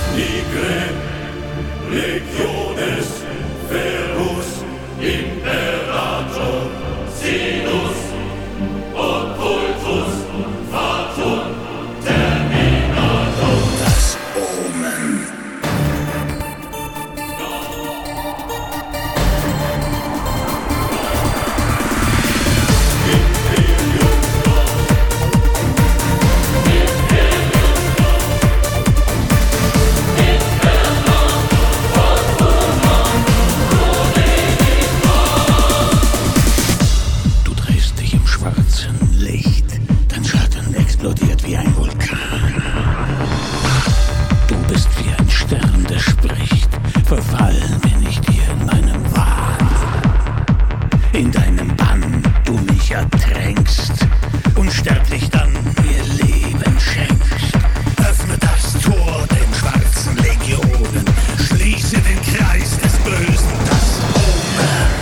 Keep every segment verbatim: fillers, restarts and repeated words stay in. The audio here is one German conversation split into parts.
Nigre legiones ferus imperator sinus occultus fatum terminator. Das Omen. Explodiert wie ein Vulkan. Du bist wie ein Stern, der spricht. Verfallen bin ich dir in meinem Wahn. In deinem Bann du mich ertränkst. Unsterblich dann mir Leben schenkst. Öffne das Tor den schwarzen Legionen. Schließe den Kreis des Bösen, das Omen.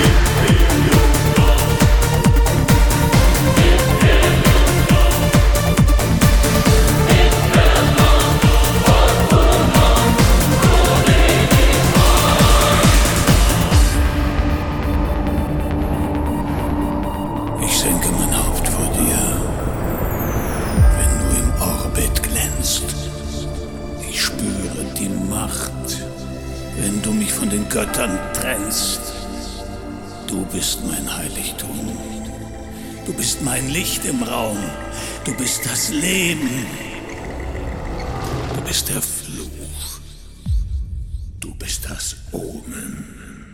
Ich senke mein Haupt vor dir, wenn du im Orbit glänzt. Ich spüre die Macht, wenn du mich von den Göttern trennst. Du bist mein Heiligtum, du bist mein Licht im Raum, du bist das Leben, du bist der Fluch, du bist das Omen.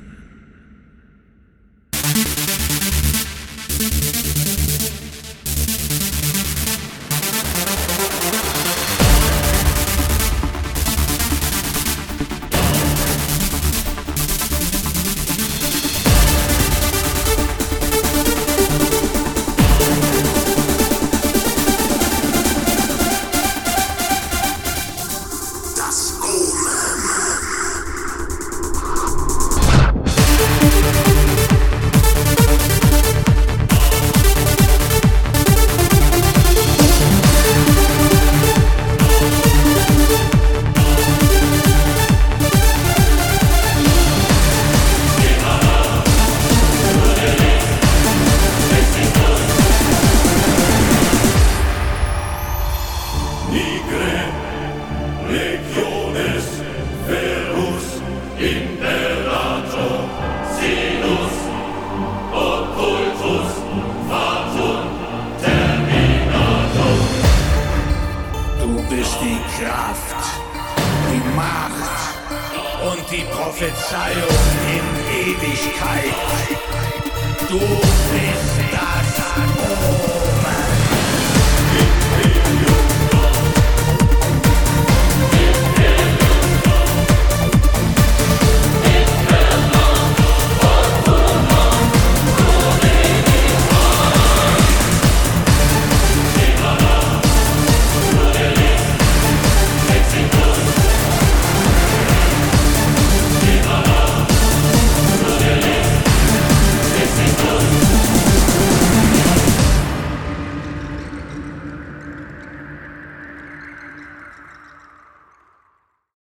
Legiones ferus imperator sinus occultus fatum terminator. Du bist die Kraft, die Macht und die Prophezeiung in Ewigkeit. Du bist das